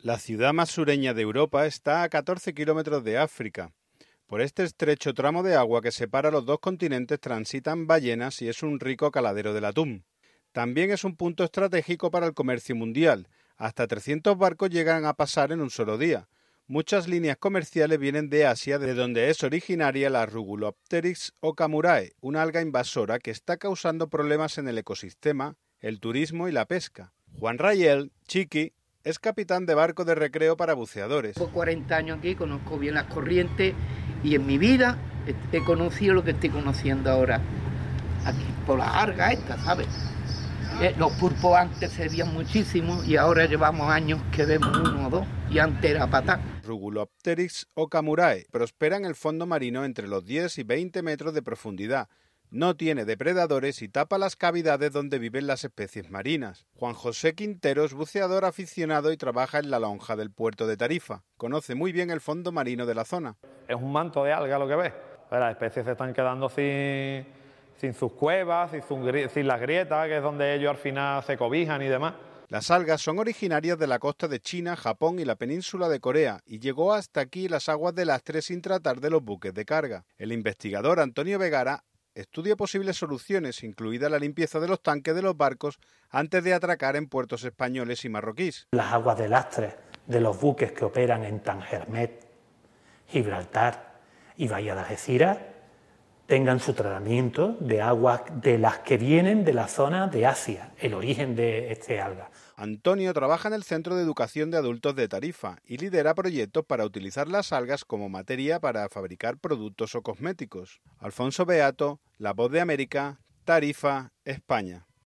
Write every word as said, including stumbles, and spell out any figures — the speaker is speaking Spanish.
La ciudad más sureña de Europa está a catorce kilómetros de África. Por este estrecho tramo de agua que separa los dos continentes transitan ballenas y es un rico caladero del atún. También es un punto estratégico para el comercio mundial. Hasta trescientos barcos llegan a pasar en un solo día. Muchas líneas comerciales vienen de Asia, de donde es originaria la Rugulopteryx okamurae, una alga invasora que está causando problemas en el ecosistema, el turismo y la pesca. Juan Rayel, Chiqui, es capitán de barco de recreo para buceadores. Llevo cuarenta años aquí, conozco bien las corrientes y en mi vida he conocido lo que estoy conociendo ahora. Aquí, por las algas estas, ¿sabes? Eh, los pulpos antes se veían muchísimo y ahora llevamos años que vemos uno o dos y antes era patá. Rugulopteryx okamurae prospera en el fondo marino entre los diez y veinte metros de profundidad. No tiene depredadores y tapa las cavidades donde viven las especies marinas. Juan José Quintero es buceador aficionado y trabaja en la lonja del puerto de Tarifa. Conoce muy bien el fondo marino de la zona. Es un manto de alga lo que ves. Las especies se están quedando sin, sin sus cuevas, sin, su, sin las grietas, que es donde ellos al final se cobijan y demás. Las algas son originarias de la costa de China, Japón y la península de Corea y llegó hasta aquí las aguas de Lastre sin tratar de los buques de carga. El investigador Antonio Vegara estudia posibles soluciones, incluida la limpieza de los tanques de los barcos antes de atracar en puertos españoles y marroquíes. Las aguas de lastre de los buques que operan en Tangermet, Gibraltar y Bahía de Algeciras tengan su tratamiento de aguas de las que vienen de la zona de Asia, el origen de este alga. Antonio trabaja en el Centro de Educación de Adultos de Tarifa y lidera proyectos para utilizar las algas como materia para fabricar productos o cosméticos. Alfonso Beato, La Voz de América, Tarifa, España.